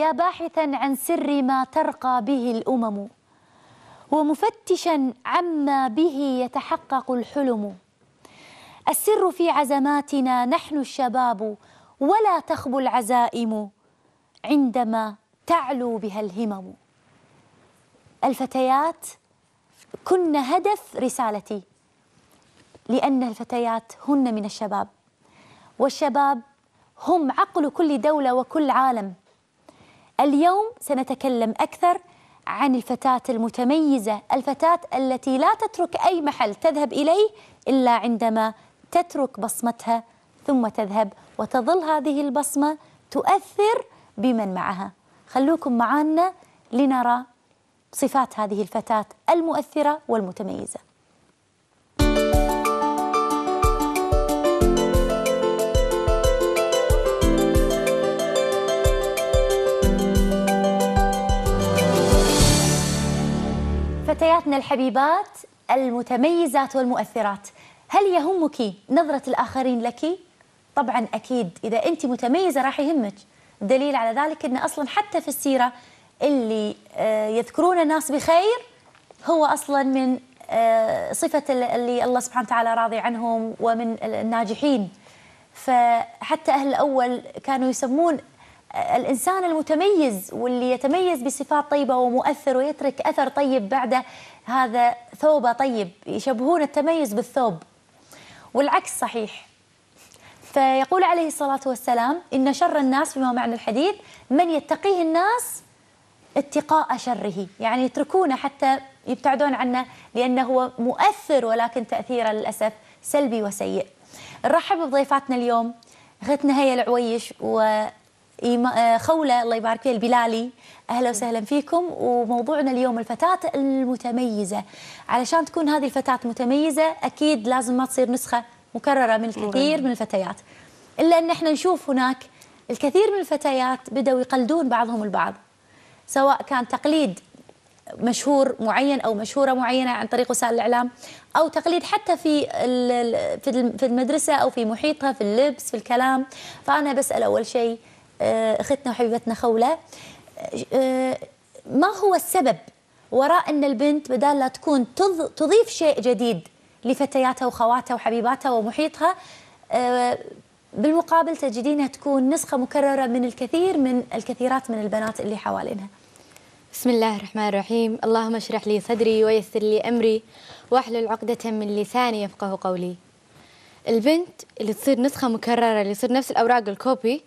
يا باحثا عن سر ما ترقى به الأمم، ومفتشا عما به يتحقق الحلم. السر في عزماتنا نحن الشباب، ولا تخبو العزائم عندما تعلو بها الهمم. الفتيات كن هدف رسالتي، لأن الفتيات هن من الشباب، والشباب هم عقل كل دولة وكل عالم. اليوم سنتكلم أكثر عن الفتاة المتميزة، الفتاة التي لا تترك أي محل تذهب إليه إلا عندما تترك بصمتها ثم تذهب، وتظل هذه البصمة تؤثر بمن معها. خلوكم معنا لنرى صفات هذه الفتاة المؤثرة والمتميزة. فتياتنا الحبيبات المتميزات والمؤثرات، هل يهمك نظرة الآخرين لك؟ طبعا أكيد، إذا أنت متميزة راح يهمك. الدليل على ذلك أن أصلا حتى في السيرة اللي يذكرون الناس بخير هو أصلا من صفة اللي الله سبحانه وتعالى راضي عنهم ومن الناجحين. فحتى أهل الأول كانوا يسمون الإنسان المتميز واللي يتميز بصفات طيبة ومؤثر ويترك أثر طيب بعد هذا ثوبه طيب، يشبهون التميز بالثوب، والعكس صحيح. فيقول عليه الصلاة والسلام: إن شر الناس، فيما معنى الحديث، من يتقيه الناس اتقاء شره، يعني يتركونه حتى يبتعدون عنه لأنه هو مؤثر، ولكن تأثيره للأسف سلبي وسيء. نرحب بضيفاتنا اليوم، أختنا هيا العويش وخولة الله يبارك فيها البلالي. أهلا وسهلا فيكم. وموضوعنا اليوم الفتاة المتميزة. علشان تكون هذه الفتاة متميزة أكيد لازم ما تصير نسخة مكررة من الكثير من الفتيات، إلا أن احنا نشوف هناك الكثير من الفتيات بدأوا يقلدون بعضهم البعض، سواء كان تقليد مشهور معين أو مشهورة معينة عن طريق وسائل الإعلام، أو تقليد حتى في المدرسة أو في محيطها، في اللبس، في الكلام. فأنا بسأل أول شيء أختنا وحبيبتنا خولة، ما هو السبب وراء أن البنت بدال لا تكون تضيف شيء جديد لفتياتها وخواتها وحبيباتها ومحيطها، بالمقابل تجدينها تكون نسخة مكررة من الكثيرات من البنات اللي حوالينها؟ بسم الله الرحمن الرحيم. اللهم اشرح لي صدري ويسر لي أمري واحلل عقدة من لساني يفقه قولي. البنت اللي تصير نسخة مكررة، اللي يصير نفس الأوراق الكوبي،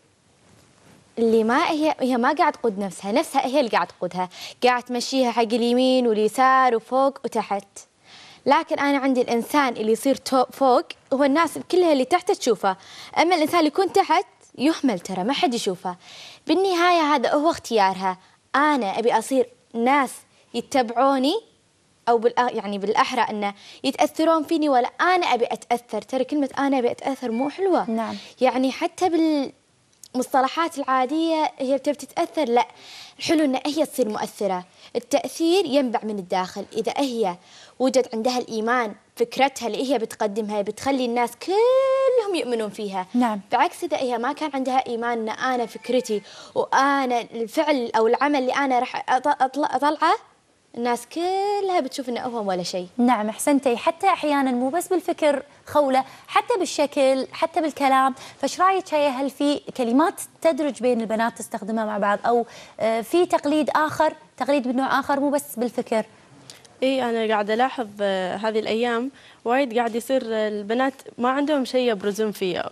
اللي ما هي ما قاعد تقود نفسها هي اللي قاعد تقودها، قاعد تمشيها حق اليمين واليسار وفوق وتحت. لكن أنا عندي الإنسان اللي يصير فوق هو الناس كلها اللي تحت تشوفه، أما الإنسان اللي يكون تحت يهمل، ترى ما حد يشوفه. بالنهاية هذا هو اختيارها. أنا أبي أصير ناس يتبعوني، أو يعني بالأحرى أنه يتأثرون فيني، ولا أنا أبي أتأثر. ترى كلمة أنا أبي أتأثر مو حلوة. نعم. يعني حتى بالمصطلحات العادية هي بتتأثر، لا، الحلو أن هي تصير مؤثرة. التأثير ينبع من الداخل. إذا هي وجد عندها الإيمان، فكرتها اللي هي بتقدمها بتخلي الناس كلهم يؤمنون فيها. نعم. بعكس إذا هي ما كان عندها إيمان أن أنا فكرتي وأنا الفعل أو العمل اللي أنا راح أطلعه، الناس كلها بتشوف إنه هو ولا شيء. نعم، أحسنتي. حتى أحيانا مو بس بالفكر خولة، حتى بالشكل، حتى بالكلام. فايش رايك هل في كلمات تدرج بين البنات تستخدمها مع بعض، أو في تقليد آخر، تقليد من نوع آخر مو بس بالفكر؟ اي، انا قاعده الاحظ هذه الايام وايد قاعد يصير البنات ما عندهم شيء يبرزون فيه،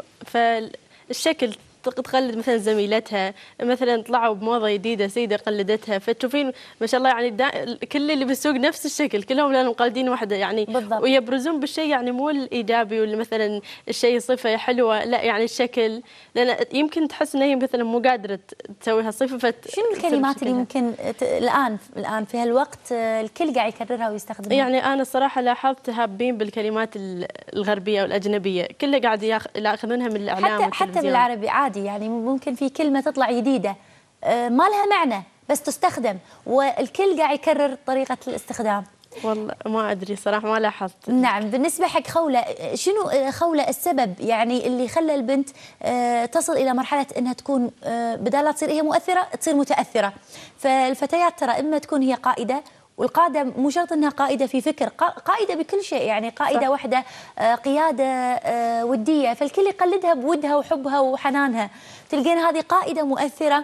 فالشكل تقلد مثلا زميلتها، مثلا طلعوا بموضه جديده سيده قلدتها، فتشوفين ما شاء الله يعني كل اللي بالسوق نفس الشكل، كلهم لانهم قالدين واحده يعني بالضبط. ويبرزون بالشيء، يعني مو الايجابي ولا مثلا الشيء صفه حلوه، لا يعني الشكل، لان يمكن تحس ان هي مثلا مو قادره تسوي هالصفه. شنو الكلمات اللي ممكن الان في هالوقت الكل قاعد يكررها ويستخدمها؟ يعني انا الصراحه لاحظت هابين بالكلمات الغربيه والاجنبيه، كلها قاعد ياخذونها من الاعلام حتى بالعربي عادي، يعني ممكن في كلمة تطلع جديدة ما لها معنى بس تستخدم، والكل قاعد يكرر طريقة الاستخدام. والله ما ادري صراحه، ما لاحظت. نعم. بالنسبه حق خوله، شنو خوله السبب يعني اللي خلى البنت تصل الى مرحله انها تكون بدال لا تصير هي مؤثره تصير متاثره؟ فالفتيات ترى اما تكون هي قائده، والقاده مو شرط انها قائده في فكر، قائده بكل شيء، يعني قائده صح. واحده قياده وديه، فالكل يقلدها بودها وحبها وحنانها. تلقين هذه قائده مؤثره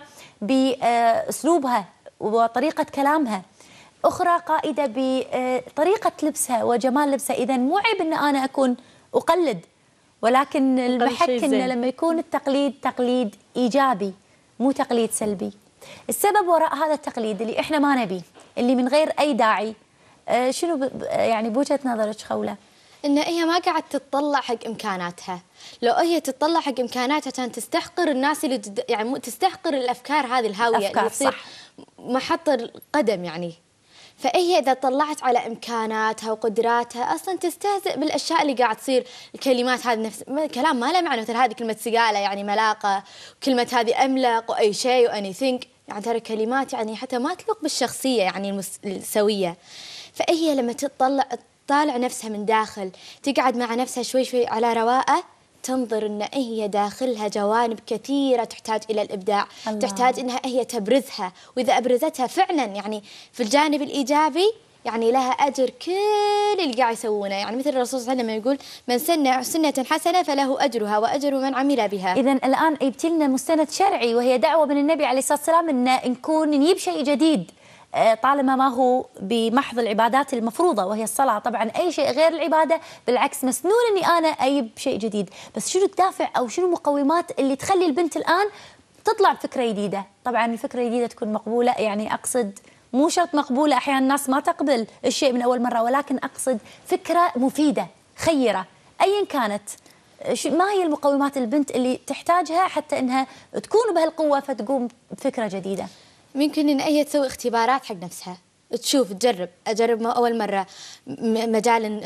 باسلوبها وطريقه كلامها، أخرى قائدة بطريقة لبسها وجمال لبسها. إذا مو عيب أن أنا أكون أقلد، ولكن المحك أن لما يكون التقليد تقليد إيجابي مو تقليد سلبي. السبب وراء هذا التقليد اللي إحنا ما نبيه، اللي من غير أي داعي، شنو يعني بوجهة نظرك خوله؟ إن هي ما قاعد تتطلع حق إمكاناتها. لو هي تتطلع حق إمكاناتها كان تستحقر الناس اللي يعني تستحقر الأفكار هذه الهاوية اللي تصير محط القدم يعني. فهي إذا طلعت على إمكاناتها وقدراتها أصلاً تستهزئ بالأشياء اللي قاعد تصير. الكلمات هذه نفس كلام ما له معنى، مثل هذه كلمة سقالة يعني ملاقة، وكلمة هذه أملق وأي شيء وأني ثينك، يعني ترى كلمات يعني حتى ما تليق بالشخصية يعني السوية. فهي لما تطالع نفسها من داخل، تقعد مع نفسها شوي شوي على رواقة، تنظر أن هي داخلها جوانب كثيرة تحتاج إلى الإبداع. الله. تحتاج أنها هي تبرزها، وإذا أبرزتها فعلا يعني في الجانب الإيجابي يعني لها أجر كل اللي قاعد يسوونه. يعني مثل الرسول صلى الله عليه وسلم يقول: من سن سنة حسنة فله أجرها وأجر من عمل بها. إذا الآن جبت لنا مستند شرعي، وهي دعوة من النبي عليه الصلاة والسلام أن نكون نجيب شيء جديد طالما ما هو بمحض العبادات المفروضة وهي الصلاة. طبعا أي شيء غير العبادة بالعكس مسنون أني أنا أجيب شيء جديد، بس شنو الدافع أو شنو المقومات اللي تخلي البنت الآن تطلع بفكرة جديدة؟ طبعا الفكرة الجديدة تكون مقبولة، يعني أقصد مو شرط مقبولة، أحيانا الناس ما تقبل الشيء من أول مرة، ولكن أقصد فكرة مفيدة خيرة أيا كانت. ما هي المقومات البنت اللي تحتاجها حتى أنها تكون بهالقوة فتقوم بفكرة جديدة؟ ممكن إن هي تسوي اختبارات حق نفسها، تشوف أجرب أول مرة مجال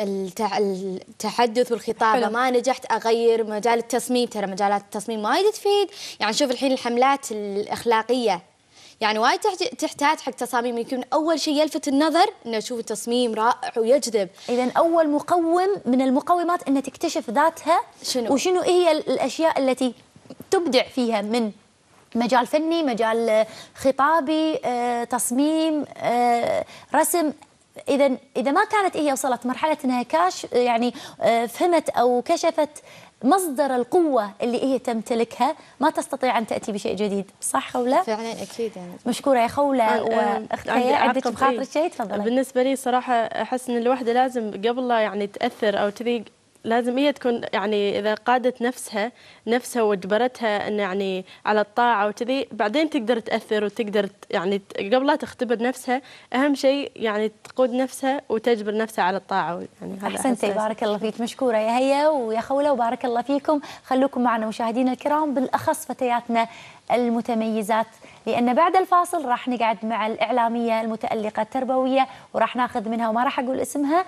التحدث والخطابة حلو. ما نجحت أغير مجال التصميم، ترى مجالات التصميم وايد تفيد. يعني شوف الحين الحملات الأخلاقية يعني وايد تحتاج حق تصاميم. يمكن أول شيء يلفت النظر إنه أشوف التصميم رائع ويجذب. إذا أول مقوم من المقومات إنها تكتشف ذاتها وشنو هي الأشياء التي تبدع فيها، من مجال فني، مجال خطابي، تصميم، رسم. إذا ما كانت هي وصلت مرحلة أنها يعني فهمت أو كشفت مصدر القوة اللي هي تمتلكها، ما تستطيع أن تأتي بشيء جديد. صح خوله؟ فعلا أكيد يعني. مشكورة يا خوله. وأختي عندك بخاطر شيء؟ تفضلي. بالنسبة لي صراحة أحس أن الوحدة لازم قبل لا يعني تأثر أو تذيق، لازم هي تكون يعني إذا قادت نفسها وجبرتها أن يعني على الطاعة وكذي، بعدين تقدر تأثر وتقدر يعني قبل لا تختبر نفسها. أهم شيء يعني تقود نفسها وتجبر نفسها على الطاعة. يعني هذا أحسنتي، بارك الله فيك. مشكورة يا هيا ويا خوله وبارك الله فيكم. خلوكم معنا مشاهدينا الكرام، بالأخص فتياتنا المتميزات، لأن بعد الفاصل راح نقعد مع الإعلامية المتألقة التربوية وراح ناخذ منها، وما راح أقول اسمها،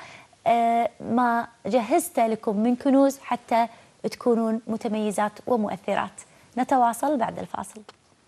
ما جهزت لكم من كنوز حتى تكونون متميزات ومؤثرات. نتواصل بعد الفاصل.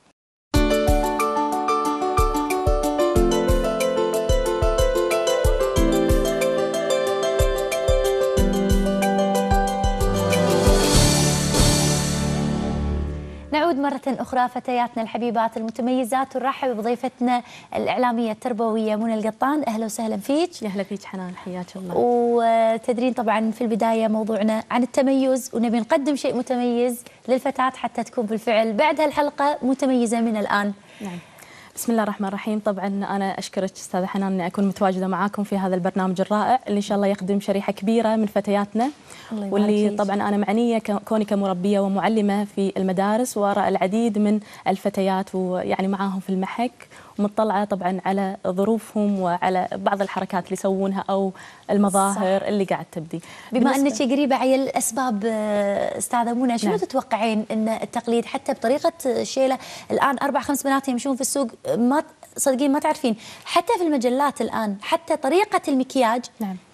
نعود مرة أخرى فتياتنا الحبيبات المتميزات، ونرحب بضيفتنا الإعلامية التربوية منى القطان. أهلا وسهلا فيك. أهلا فيك حنان، حياك الله. وتدرين طبعا في البداية موضوعنا عن التميز، ونبي نقدم شيء متميز للفتاة حتى تكون بالفعل بعد هالحلقة متميزة من الآن. نعم. بسم الله الرحمن الرحيم. طبعا أنا أشكرك أستاذة حنان أني أكون متواجدة معاكم في هذا البرنامج الرائع اللي إن شاء الله يخدم شريحة كبيرة من فتياتنا، واللي طبعا أنا معنية كوني كمربية ومعلمة في المدارس، وأرى العديد من الفتيات ويعني معاهم في المحك، ومطلعة طبعا على ظروفهم وعلى بعض الحركات اللي يسوونها أو المظاهر صح. اللي قاعد تبدي. بما أنك قريبة على الأسباب أستاذة منى، شنو تتوقعين أن التقليد حتى بطريقة الشيلة الآن 4-5 بنات يمشون في السوق، ما صدقين ما تعرفين، حتى في المجلات الآن حتى طريقة المكياج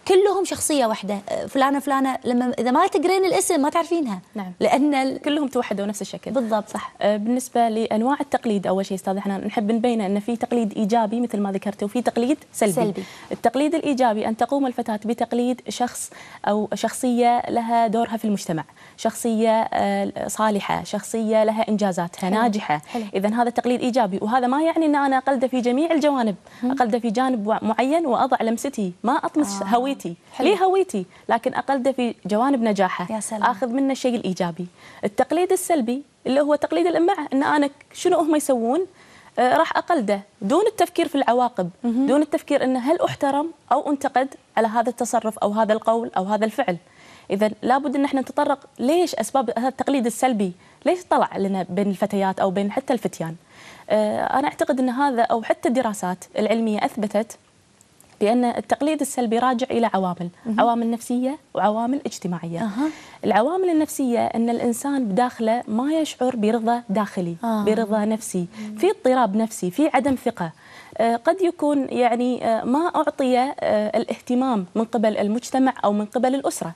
كلهم شخصيه واحده، فلانه فلانه، لما اذا ما تقرين الاسم ما تعرفينها. نعم. لان كلهم توحدوا نفس الشكل. بالضبط. صح. بالنسبه لانواع التقليد، اول شيء استاذ حنان نحب نبين ان في تقليد ايجابي مثل ما ذكرت، وفي تقليد سلبي. التقليد الايجابي ان تقوم الفتاه بتقليد شخص او شخصيه لها دورها في المجتمع، شخصيه صالحه، شخصيه لها انجازاتها ناجحه. اذا هذا تقليد ايجابي، وهذا ما يعني ان انا اقلده في جميع الجوانب، اقلده في جانب معين واضع لمستي، ما اطمس هويتي. ليه هويتي؟ لكن اقلده في جوانب نجاحه. يا سلام. اخذ منه الشيء الايجابي. التقليد السلبي اللي هو تقليد الامعه، ان انا شنو هم يسوون راح اقلده دون التفكير في العواقب، دون التفكير انه هل احترم او انتقد على هذا التصرف او هذا القول او هذا الفعل. اذا لابد ان احنا نتطرق ليش اسباب هذا التقليد السلبي، ليش طلع لنا بين الفتيات او بين حتى الفتيان. انا اعتقد ان هذا، او حتى الدراسات العلميه اثبتت بأن التقليد السلبي راجع إلى عوامل نفسية وعوامل اجتماعية. العوامل النفسية أن الإنسان بداخله ما يشعر برضا داخلي، برضا نفسي، في اضطراب نفسي، في عدم ثقة. قد يكون يعني ما أعطي الاهتمام من قبل المجتمع أو من قبل الأسرة.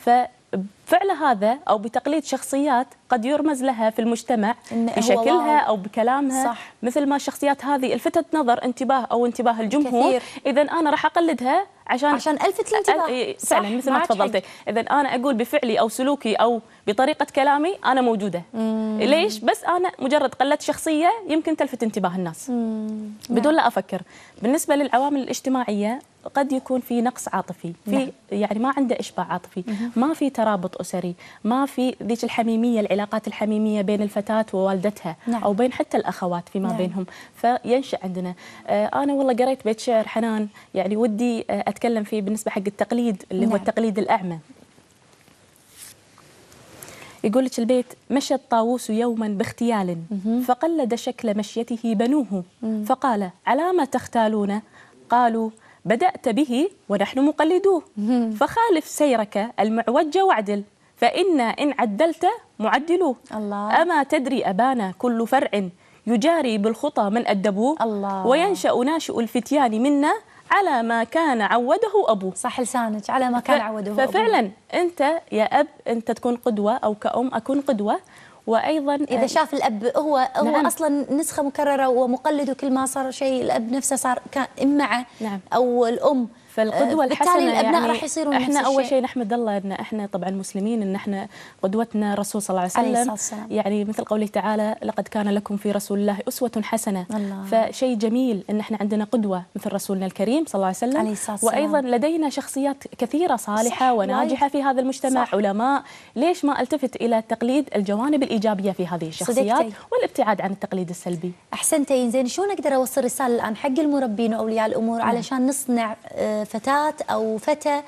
فعل هذا أو بتقليد شخصيات قد يرمز لها في المجتمع بشكلها أو بكلامها. صح. مثل ما الشخصيات هذه الفتت نظر انتباه أو انتباه الجمهور، إذا أنا راح أقلدها عشان ألفت الانتباه. فعلا مثل ما تفضلتي. إذا أنا أقول بفعلي أو سلوكي أو بطريقة كلامي أنا موجودة. ليش؟ بس أنا مجرد قلدت شخصية يمكن تلفت انتباه الناس بدون لا أفكر. بالنسبة للعوامل الاجتماعية قد يكون في نقص عاطفي، في يعني ما عنده إشباع عاطفي، ما في ترابط أسري، ما في ذيك الحميمية، العلاقات الحميمية بين الفتاة ووالدتها أو بين حتى الأخوات فيما بينهم. فينشأ عندنا. أنا والله قريت بيت شعر حنان يعني ودي أتكلم فيه بالنسبة حق التقليد اللي هو التقليد الأعمى. يقول لك البيت: مشى الطاووس يوما باختيال فقلد شكل مشيته بنوه فقال: على ما تختالون؟ قالوا: بدأت به ونحن مقلدوه. فخالف سيرك المعوج واعدل، فإنا إن عدلت معدلوه. الله. أما تدري أبانا كل فرع يجاري بالخطى من أدبوه. الله. وينشأ ناشئ الفتيان منا على ما كان عوده أبوه. صح لسانك، على ما كان عوده أبوه. ففعلا أنت يا أب أنت تكون قدوة، أو كأم أكون قدوة. وأيضا إذا شاف الأب هو أصلا نسخة مكررة ومقلد، وكل ما صار شيء الأب نفسه صار كإمعة أو الأم. فالقدوة الحسنة بالتالي الأبناء يعني راح يصيرون احنا نفس أول الشيء. شيء نحمد الله أن احنا طبعا مسلمين، أن احنا قدوتنا الرسول صلى الله عليه وسلم. يعني مثل قوله تعالى: لقد كان لكم في رسول الله أسوة حسنة. الله. فشيء جميل أن احنا عندنا قدوة مثل رسولنا الكريم صلى الله عليه وسلم. وأيضا لدينا شخصيات كثيرة صالحة وناجحة في هذا المجتمع. صح. علماء. ليش ما التفت إلى تقليد الجوانب الإيجابية في هذه الشخصيات والابتعاد عن التقليد السلبي؟ أحسنتي. زين، شلون أقدر أوصل رسالة الآن حق المربين وأولياء الأمور علشان نصنع فتاة أو فتى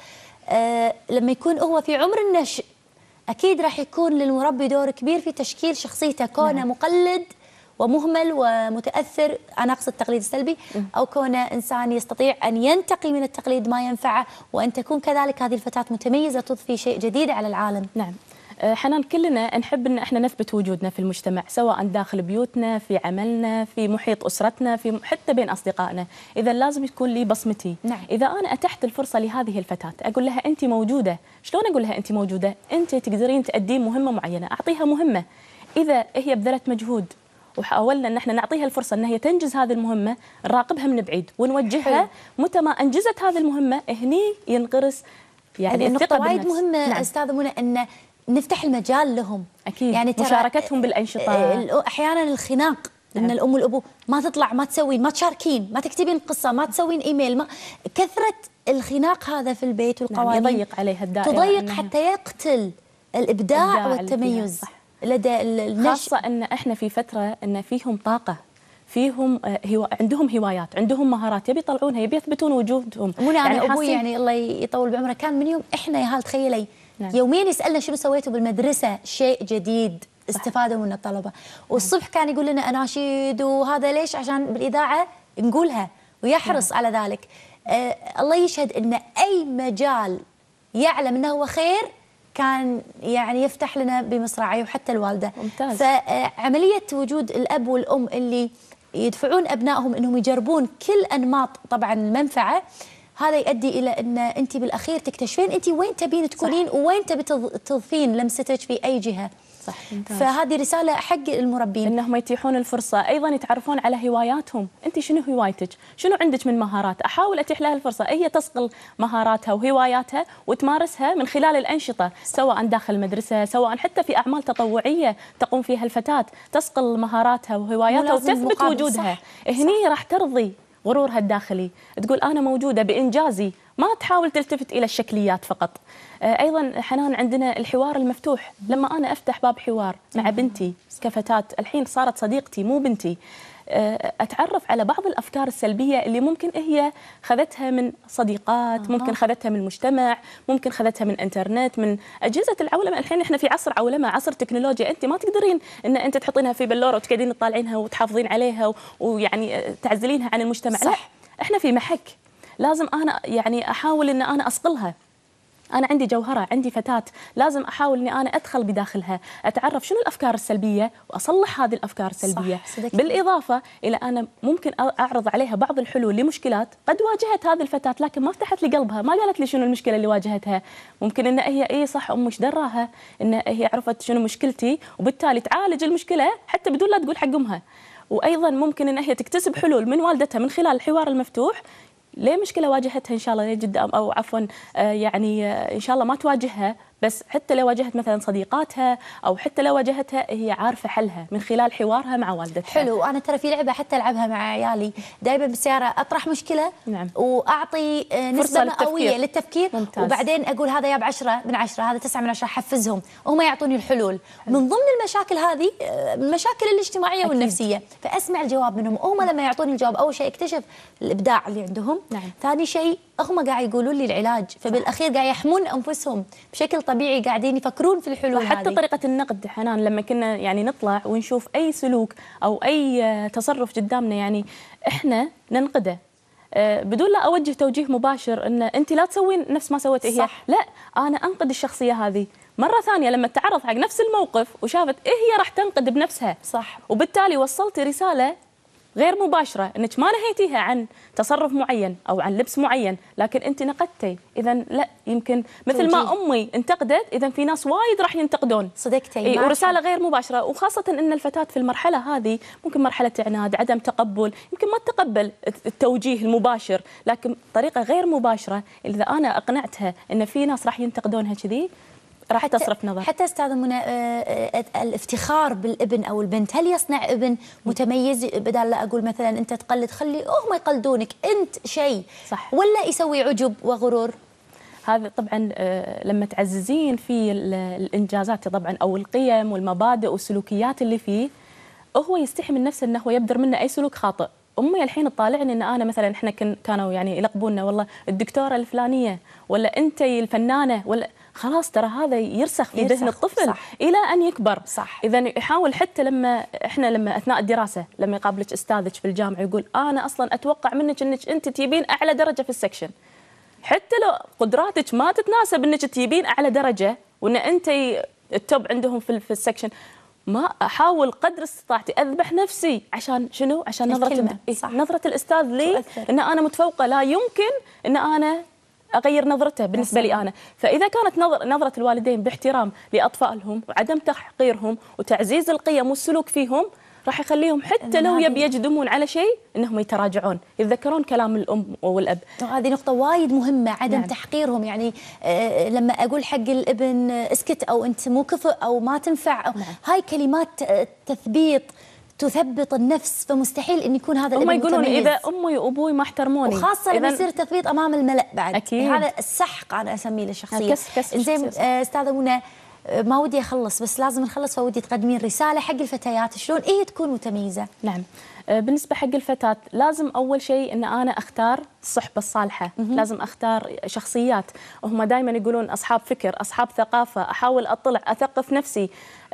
لما يكون هو في عمر النشء، أكيد راح يكون للمربي دور كبير في تشكيل شخصيته، كونه مقلد ومهمل ومتأثر، أنا أقصد التقليد السلبي، أو كونه إنسان يستطيع أن ينتقي من التقليد ما ينفعه، وأن تكون كذلك هذه الفتاة متميزة تضفي شيء جديد على العالم. نعم. حنان، كلنا نحب ان احنا نثبت وجودنا في المجتمع، سواء داخل بيوتنا، في عملنا، في محيط اسرتنا، في حتى بين اصدقائنا. اذا لازم تكون لي بصمتي. نعم. اذا انا اتحت الفرصه لهذه الفتاه اقول لها انت موجوده. شلون اقول لها انت موجوده؟ انت تقدرين تأدين مهمه معينه، اعطيها مهمه. اذا هي بذلت مجهود وحاولنا ان احنا نعطيها الفرصه ان هي تنجز هذه المهمه، نراقبها من بعيد ونوجهها. متى ما انجزت هذه المهمه هني ينغرس يعني النقطه وايد مهمه. نعم. استاذه منى، ان نفتح المجال لهم. أكيد. يعني مشاركتهم بالأنشطة. أحيانا الخناق. نعم. إن الأم والأبو ما تطلع، ما تسوين، ما تشاركين، ما تكتبين قصة، ما تسوين إيميل، ما كثرة الخناق هذا في البيت والقوانين. نعم. يضيق عليها الدائرة، تضيق حتى يقتل الإبداع والتميز لدى النشء. خاصة أن إحنا في فترة أن فيهم طاقة، فيهم عندهم هوايات، عندهم مهارات يبي يطلعونها، يبي يثبتون وجودهم. منى، أنا أبوي يعني الله يطول بعمره كان من يوم إحنا يا هال تخيلي. نعم. يوميا يسألنا شنو سويتوا بالمدرسة، شيء جديد استفادوا منه الطلبة. والصبح كان يقول لنا أناشيد وهذا، ليش؟ عشان بالإذاعة نقولها، ويحرص على ذلك. الله يشهد أن أي مجال يعلم أنه هو خير كان يعني يفتح لنا بمصراعيه، وحتى الوالدة. ممتاز. فعملية وجود الأب والأم اللي يدفعون أبنائهم أنهم يجربون كل أنماط طبعا المنفعة، هذا يؤدي الى ان انت بالاخير تكتشفين انت وين تبين تكونين وين تبي تضفين لمستك في اي جهه. صح. فهذه رساله حق المربين انهم يتيحون الفرصه، ايضا يتعرفون على هواياتهم. انت شنو هوايتك؟ شنو عندك من مهارات؟ احاول اتيح لها الفرصه هي تصقل مهاراتها وهواياتها وتمارسها من خلال الانشطه، سواء داخل المدرسه، سواء حتى في اعمال تطوعيه تقوم فيها الفتاه، تصقل مهاراتها وهواياتها وتثبت وجودها. هني راح ترضي غرورها الداخلي، تقول انا موجوده بانجازي، ما تحاول تلتفت الى الشكليات فقط. ايضا حنان عندنا الحوار المفتوح، لما انا افتح باب حوار مع بنتي كفتاه الحين صارت صديقتي مو بنتي، اتعرف على بعض الافكار السلبيه اللي ممكن هي خذتها من صديقات، ممكن خذتها من المجتمع، ممكن خذتها من انترنت، من اجهزه العولمه. الحين احنا في عصر عولمه، عصر تكنولوجيا، انت ما تقدرين ان انت تحطينها في بلوره وتقعدين تطالعينها وتحافظين عليها ويعني تعزلينها عن المجتمع. صح. لا، احنا في محك، لازم انا يعني احاول ان انا اصقلها. أنا عندي جوهرة، عندي فتاة، لازم أحاول إني أنا أدخل بداخلها، أتعرف شنو الأفكار السلبية وأصلح هذه الأفكار السلبية. بالإضافة إلى أنا ممكن أعرض عليها بعض الحلول لمشكلات قد واجهت هذه الفتاة لكن ما فتحت لي قلبها، ما قالت لي شنو المشكلة اللي واجهتها. ممكن إن هي صح أمي إيش دراها إن هي عرفت شنو مشكلتي وبالتالي تعالج المشكلة حتى بدون لا تقول حق أمها. وأيضا ممكن إن هي تكتسب حلول من والدتها من خلال الحوار المفتوح ليه مشكلة واجهتها إن شاء الله قدام، أو عفوا يعني إن شاء الله ما تواجهها، بس حتى لو واجهت مثلا صديقاتها أو حتى لو واجهتها هي عارفة حلها من خلال حوارها مع والدتها. حلو. أنا ترى في لعبة حتى ألعبها مع عيالي، دائما بالسيارة أطرح مشكلة. نعم. وأعطي نسبة مئوية للتفكير. ممتاز. وبعدين أقول هذا ياب 10 من 10، هذا 9 من 10، حفزهم وهم يعطوني الحلول. من ضمن المشاكل هذه المشاكل الاجتماعية والنفسية، فأسمع الجواب منهم. هم لما يعطوني الجواب أول شيء اكتشف الإبداع اللي عندهم. نعم. ثاني شيء هم قاعد يقولون لي العلاج، فبالأخير قاعد يحمون أنفسهم بشكل طبيعي، قاعدين يفكرون في الحلول. وحتى طريقة النقد حنان، لما كنا يعني نطلع ونشوف أي سلوك أو أي تصرف قدامنا يعني إحنا ننقده بدون لا أوجه توجيه مباشر إن أنت لا تسوين نفس ما سوت هي. لا، أنا أنقد الشخصية هذه. مرة ثانية لما تعرض حق نفس الموقف وشافت هي راح تنقد بنفسها. صح. وبالتالي وصلتي رسالة غير مباشرة انك ما نهيتيها عن تصرف معين او عن لبس معين، لكن انت نقدتي. اذا لا، يمكن مثل ما امي انتقدت، اذا في ناس وايد راح ينتقدون. صدقتي. ورساله غير مباشره، وخاصه ان الفتاه في المرحله هذه ممكن مرحله عناد، عدم تقبل، يمكن ما تتقبل التوجيه المباشر، لكن طريقه غير مباشره اذا انا اقنعتها ان في ناس راح ينتقدونها كذي راح تصرف نظر. حتى استاذه منى، الافتخار بالابن او البنت، هل يصنع ابن متميز؟ بدال لا اقول مثلا انت تقلد، خلي هم يقلدونك، انت شيء. صح. ولا يسوي عجب وغرور؟ هذا طبعا لما تعززين في الانجازات طبعا او القيم والمبادئ والسلوكيات اللي فيه، هو يستحي من نفسه انه هو يبدر منه اي سلوك خاطئ. امي الحين تطالعني ان انا مثلا، احنا كانوا يعني يلقبونا والله الدكتوره الفلانيه، ولا انت الفنانه، ولا خلاص ترى هذا يرسخ في ذهن الطفل. صح. الى ان يكبر. صح. اذا يحاول حتى لما اثناء الدراسه لما يقابلك استاذك في الجامعه يقول انا اصلا اتوقع منك انك انت تجيبين اعلى درجه في السكشن، حتى لو قدراتك ما تتناسب انك تجيبين اعلى درجه وان انت التوب عندهم في السكشن، ما احاول قدر استطاعتي اذبح نفسي عشان شنو؟ عشان نظره الاستاذ لي ان انا متفوقه، لا يمكن ان انا اغير نظرته بالنسبه لي انا. فاذا كانت نظره الوالدين باحترام لاطفالهم وعدم تحقيرهم وتعزيز القيم والسلوك فيهم، راح يخليهم حتى لو يقدمون على شيء انهم يتراجعون، يتذكرون كلام الام والاب. هذه نقطه وايد مهمه، عدم تحقيرهم. يعني لما اقول حق الابن اسكت او انت مو كفؤ او ما تنفع أو هاي كلمات تثبيط تثبط النفس، فمستحيل ان يكون هذا الابن يقولون متميز. اذا امي وابوي ما احترموني، وخاصه لما يصير تثبيط امام الملأ بعد. أكيد. هذا السحق انا اسميه للشخصيه. زين استاذه منى، ما ودي اخلص بس لازم نخلص، فودي تقدمين رساله حق الفتيات شلون هي تكون متميزه. نعم. بالنسبه حق الفتاه لازم اول شيء ان انا اختار الصحبه الصالحه. لازم اختار شخصيات وهم دائما يقولون اصحاب فكر، اصحاب ثقافه، احاول اطلع اثقف نفسي.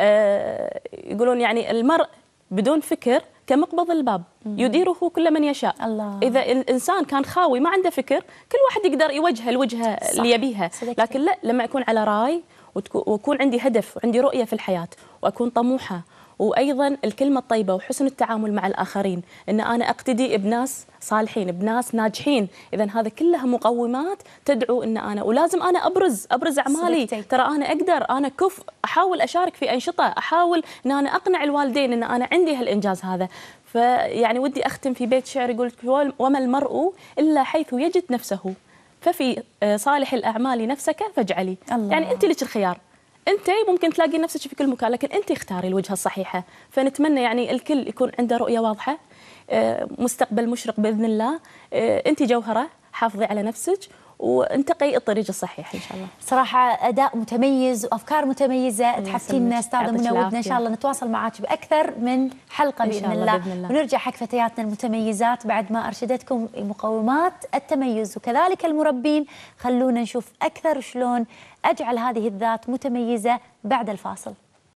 يقولون يعني المرء بدون فكر كمقبض الباب يديره كل من يشاء. الله. إذا الإنسان كان خاوي ما عنده فكر، كل واحد يقدر يوجه الوجهة اللي يبيها. لكن لا، لما أكون على راي ويكون عندي هدف وعندي رؤية في الحياة وأكون طموحة وايضا الكلمه الطيبه وحسن التعامل مع الاخرين، ان انا اقتدي بناس صالحين بناس ناجحين. اذا هذا كلها مقومات تدعو ان انا ولازم انا ابرز اعمالي. ترى انا اقدر، انا كفء، احاول اشارك في انشطه، احاول ان انا اقنع الوالدين ان انا عندي هالانجاز هذا. فيعني ودي اختم في بيت شعر يقول: وما المرء الا حيث يجد نفسه، ففي صالح الاعمال نفسك فاجعلي. الله. يعني انت لك الخيار، انت ممكن تلاقي نفسك في كل مكان، لكن انت اختاري الوجهه الصحيحه. فنتمنى يعني الكل يكون عنده رؤيه واضحه، مستقبل مشرق باذن الله. انت جوهره، حافظي على نفسك وانتقي الطريق الصحيح ان شاء الله. صراحه اداء متميز وافكار متميزه تحفتينا استاذه منى. ودنا ان شاء الله نتواصل معك باكثر من حلقه باذن الله. ونرجع حق فتياتنا المتميزات بعد ما ارشدتكم مقومات التميز، وكذلك المربين خلونا نشوف اكثر شلون اجعل هذه الذات متميزه بعد الفاصل.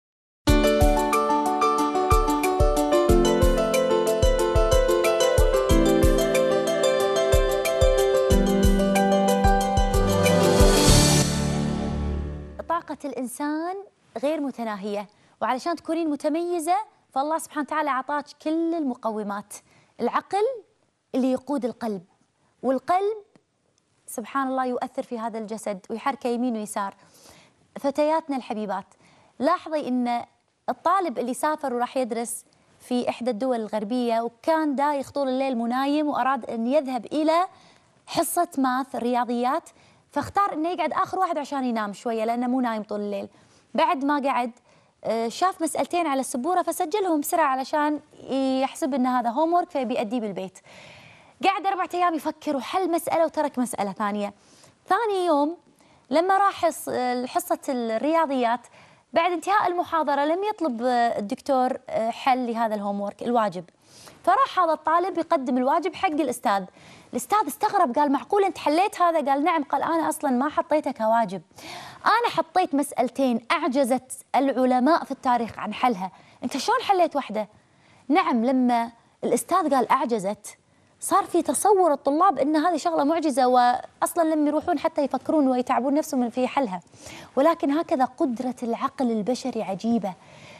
طاقة الإنسان غير متناهية، وعلشان تكونين متميزة فالله سبحانه وتعالى أعطاك كل المقومات. العقل اللي يقود القلب، والقلب سبحان الله يؤثر في هذا الجسد ويحركه يمين ويسار. فتياتنا الحبيبات، لاحظي أن الطالب اللي سافر وراح يدرس في إحدى الدول الغربية وكان دايخ طول الليل منايم وأراد أن يذهب إلى حصة ماث رياضيات، فاختار انه يقعد اخر واحد عشان ينام شويه لانه مو نايم طول الليل. بعد ما قعد شاف مسألتين على السبوره فسجلهم بسرعه علشان يحسب ان هذا هوم ورك فبيأديه بالبيت. قعد 4 أيام يفكر وحل مساله وترك مساله ثانيه. ثاني يوم لما راح حصه الرياضيات بعد انتهاء المحاضره لم يطلب الدكتور حل لهذا الهوم ورك الواجب، فراح هذا الطالب يقدم الواجب حق الاستاذ. الاستاذ استغرب، قال: معقول انت حليت هذا؟ قال: نعم. قال: انا اصلا ما حطيته كواجب، انا حطيت مسألتين اعجزت العلماء في التاريخ عن حلها، انت شلون حليت واحده؟ نعم. لما الاستاذ قال اعجزت صار في تصور الطلاب ان هذه شغله معجزه، واصلا لما يروحون حتى يفكرون ويتعبون نفسهم في حلها. ولكن هكذا قدره العقل البشري عجيبه.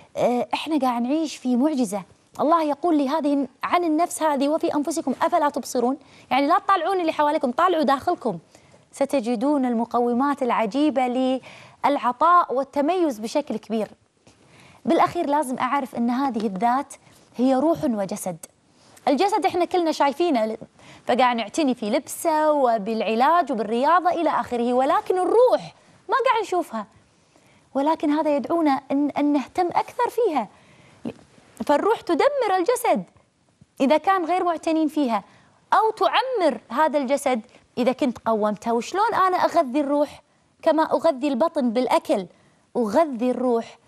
احنا قاعد نعيش في معجزه. الله يقول لي هذه عن النفس هذه: وفي أنفسكم أفلا تبصرون. يعني لا تطالعون اللي حواليكم، طالعوا داخلكم، ستجدون المقومات العجيبة للعطاء والتميز بشكل كبير. بالأخير لازم أعرف أن هذه الذات هي روح وجسد. الجسد إحنا كلنا شايفينه، فقاعد نعتني في لبسه وبالعلاج وبالرياضة إلى آخره، ولكن الروح ما قاعد نشوفها، ولكن هذا يدعونا أن نهتم أكثر فيها. فالروح تدمر الجسد إذا كان غير معتنين فيها، أو تعمر هذا الجسد إذا كنت قومته. وشلون أنا أغذي الروح؟ كما أغذي البطن بالأكل، أغذي الروح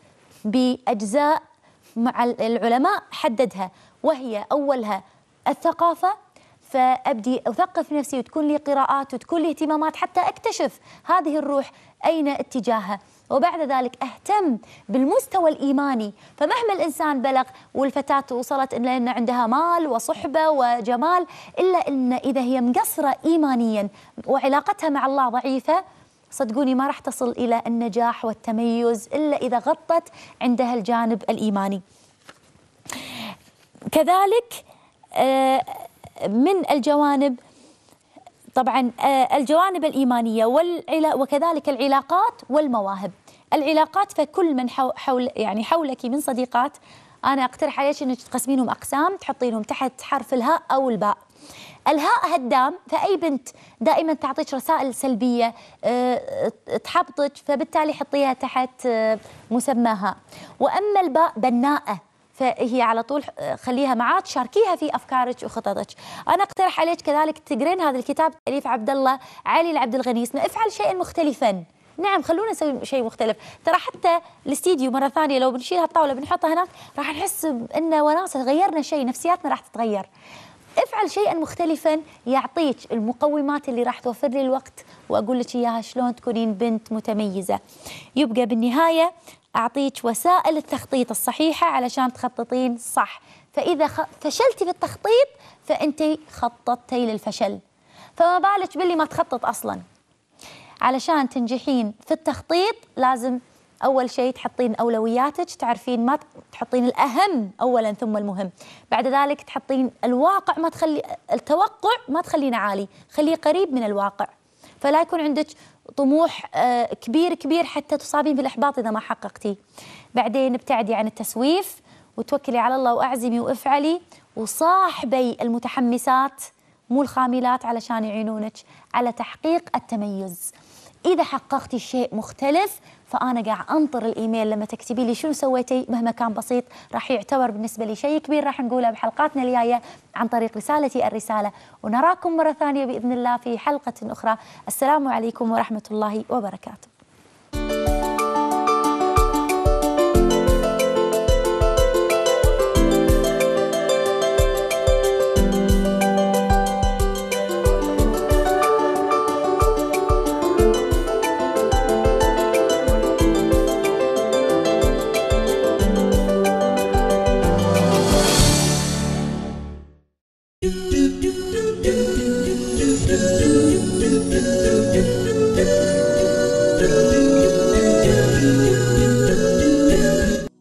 بأجزاء مع العلماء حددها، وهي أولها الثقافة. فأبدي أثقف نفسي وتكون لي قراءات وتكون لي اهتمامات حتى أكتشف هذه الروح أين اتجاهها، وبعد ذلك أهتم بالمستوى الإيماني. فمهما الإنسان بلغ والفتاة وصلت إن عندها مال وصحبة وجمال، إلا إن إذا هي مقصرة إيمانيا وعلاقتها مع الله ضعيفة، صدقوني ما راح تصل إلى النجاح والتميز إلا إذا غطت عندها الجانب الإيماني. كذلك من الجوانب طبعا الجوانب الإيمانية وكذلك العلاقات والمواهب. العلاقات فكل من حولك من صديقات، أنا أقترح عليك أنك تقسمينهم أقسام، تحطينهم تحت حرف الهاء أو الباء. الهاء هدام، فأي بنت دائما تعطيك رسائل سلبية تحبطك، فبالتالي حطيها تحت مسماها. وأما الباء بناءة، فهي على طول خليها معاك، شاركيها في أفكارك وخططك. أنا أقترح عليك كذلك تقرين هذا الكتاب تأليف عبد الله علي العبد الغني، اسمه افعل شيئا مختلفا. نعم، خلونا نسوي شيء مختلف. ترى حتى الاستديو مرة ثانية لو بنشيل هالطاولة بنحطها هناك راح نحس إن وناسة، غيرنا شيء، نفسياتنا راح تتغير. افعل شيئا مختلفا يعطيك المقومات اللي راح توفر لي الوقت وأقول لك إياها شلون تكونين بنت متميزة. يبقى بالنهاية أعطيك وسائل التخطيط الصحيحة علشان تخططين صح. فإذا فشلتي في التخطيط فأنت خططتي للفشل، فما بالك باللي ما تخطط أصلا. علشان تنجحين في التخطيط لازم أول شيء تحطين أولوياتك، تعرفين ما تحطين الأهم أولا ثم المهم. بعد ذلك تحطين الواقع، ما تخلي التوقع ما تخلينه عالي، خليه قريب من الواقع، فلا يكون عندك طموح كبير كبير حتى تصابين بالإحباط إذا ما حققتيه. بعدين ابتعدي عن التسويف وتوكلي على الله وأعزمي وافعلي، وصاحبي المتحمسات مو الخاملات علشان يعينونك على تحقيق التميز. إذا حققتي شيء مختلف فأنا قاعد أنطر الإيميل لما تكتبي لي شنو سويتي، مهما كان بسيط راح يعتبر بالنسبة لي شيء كبير، راح نقوله بحلقاتنا الجاية عن طريق رسالتي الرسالة. ونراكم مرة ثانية بإذن الله في حلقة أخرى. السلام عليكم ورحمة الله وبركاته.